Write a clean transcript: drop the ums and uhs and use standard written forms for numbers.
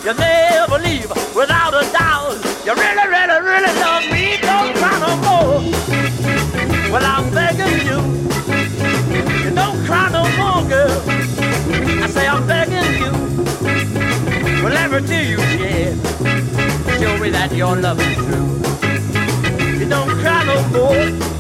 You never leave without a doubt. You really, really, really love me. Don't cry no more. Well, I'm begging you. You don't cry no more, girl. I say I'm begging you. Well, every tear you shed, show me that your love is true. You don't cry no more.